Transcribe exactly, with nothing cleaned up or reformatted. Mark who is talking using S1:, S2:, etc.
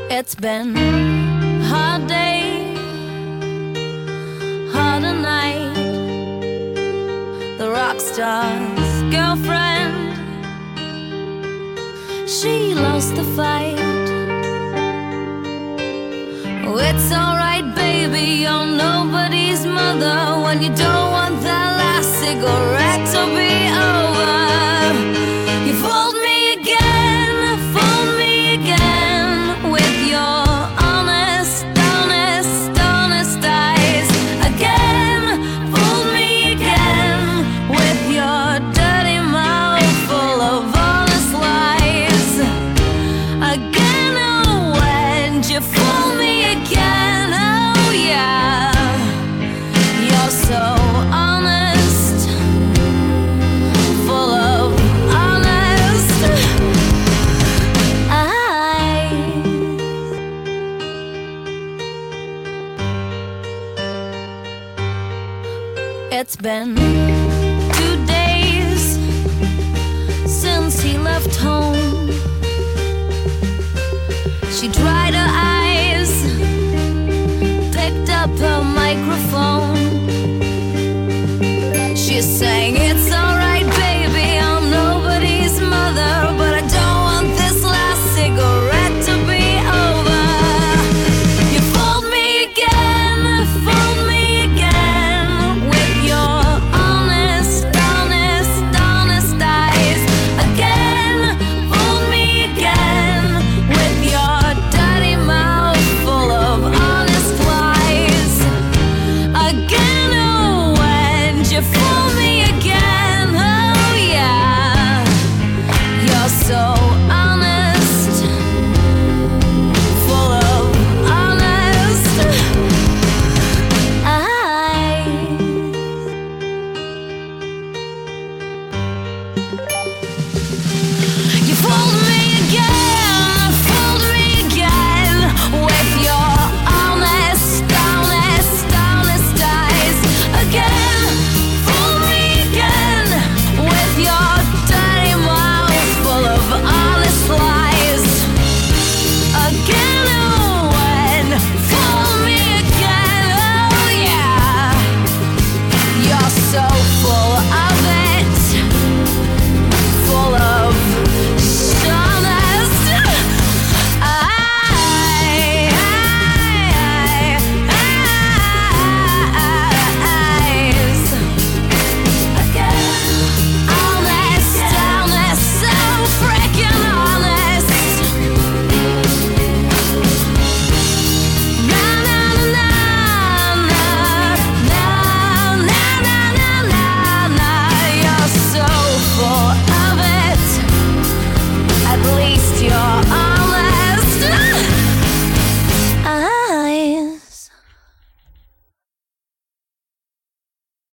S1: It's been a hard day, harder night. The rock star's girlfriend, she lost the fight. Oh, it's alright, baby, you're nobody's mother when you don't want that last cigarette to be over. You fooled me again, fooled me again with your honest, honest, honest eyes. Again, fooled me again with your dirty mouth full of honest lies. Again, oh, when you fool me again, oh yeah, you're so honest, full of honest eyes. It's been two days since he left home. She dried her eyes, picked up her microphone. She sang, it's alright, baby, I'm nobody's mother, but I don't want this last cigarette to be over. You fooled me again, fooled me again with your honest, honest, honest eyes. Again, fooled me again with your dirty mouth full of honest lies. Again, oh, when you fool me again, oh yeah, you're so honest, full of honest eyes. You fooled me again.